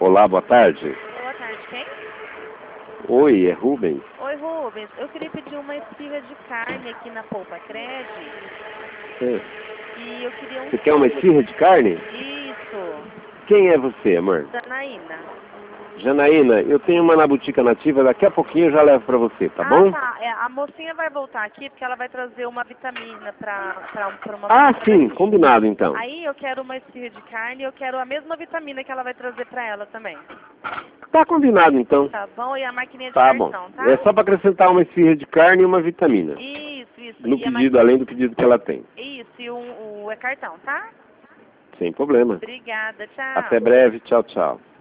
Olá, boa tarde. Boa tarde, quem? Oi, é Rubens. Oi, Rubens. Eu queria pedir uma esfirra de carne aqui na Polpa Cred. É. E eu queria um... Você quer uma esfirra de carne? Isso. Quem é você, amor? Janaína. Janaína, eu tenho uma na Botica Nativa, daqui a pouquinho eu já levo pra você, tá bom? Tá. A mocinha vai voltar aqui porque ela vai trazer uma vitamina pra uma Ah, pessoa sim, daqui. combinado então. Aí eu quero uma esfirra de carne e eu quero a mesma vitamina que ela vai trazer pra ela também. Tá combinado então. Tá bom? E a maquininha de Tá bom. cartão, tá? É só pra acrescentar uma esfirra de carne e uma vitamina. Isso. No E a pedido, além do pedido que ela tem. Isso, e o é cartão, tá? Sem problema. Obrigada, tchau. Até breve, tchau, tchau.